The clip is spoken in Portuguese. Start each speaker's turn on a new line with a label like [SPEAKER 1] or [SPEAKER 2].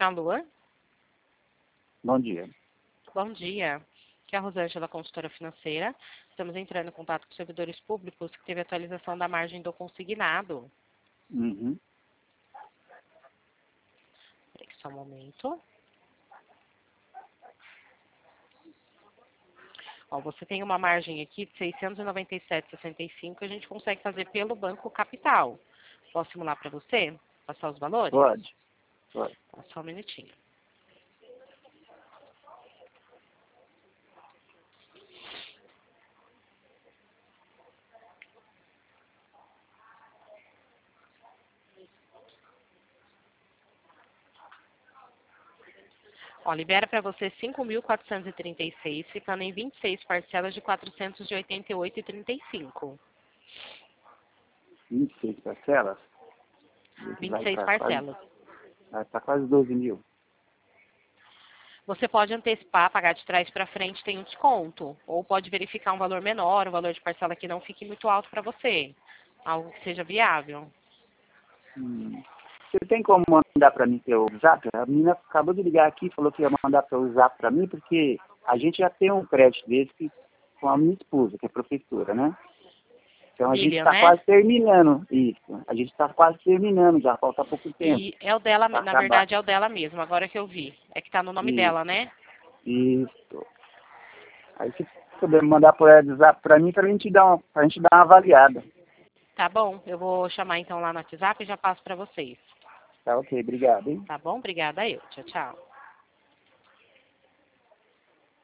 [SPEAKER 1] Alô?
[SPEAKER 2] Bom dia.
[SPEAKER 1] Bom dia. Aqui é a Rosângela, consultora financeira. Estamos entrando em contato com servidores públicos que teve atualização da margem do consignado.
[SPEAKER 2] Uhum.
[SPEAKER 1] Peraí, só um momento. Ó, você tem uma margem aqui de 697,65, a gente consegue fazer pelo Banco Capital. Posso simular para você? Passar os valores?
[SPEAKER 2] Pode. Pode.
[SPEAKER 1] Tá, só um minutinho. Ó, libera para você 5.436, ficando em 26 parcelas de 488,35.
[SPEAKER 2] 26 parcelas?
[SPEAKER 1] 26 parcelas.
[SPEAKER 2] Vai para quase 12 mil.
[SPEAKER 1] Você pode antecipar, pagar de trás para frente, tem um desconto. Ou pode verificar um valor menor, um valor de parcela que não fique muito alto para você. Algo que seja viável.
[SPEAKER 2] Você tem como mandar para mim pelo Zap? A menina acabou de ligar aqui e falou que ia mandar pelo Zap para mim, porque a gente já tem um crédito desse com a minha esposa, que é professora, né? Então a gente
[SPEAKER 1] Lilian,
[SPEAKER 2] está
[SPEAKER 1] né?
[SPEAKER 2] quase terminando isso. A gente está quase terminando, já falta pouco tempo.
[SPEAKER 1] E é o dela,
[SPEAKER 2] Pra
[SPEAKER 1] na
[SPEAKER 2] acabar.
[SPEAKER 1] verdade é o dela mesmo, agora que eu vi. É que tá no nome
[SPEAKER 2] Isso.
[SPEAKER 1] dela, né?
[SPEAKER 2] Isso. Aí se puder mandar por WhatsApp para mim, pra gente dar uma avaliada.
[SPEAKER 1] Tá bom, eu vou chamar então lá no WhatsApp e já passo para vocês.
[SPEAKER 2] Tá ok, obrigado, hein?
[SPEAKER 1] Tá bom? Obrigada eu. Tchau, tchau.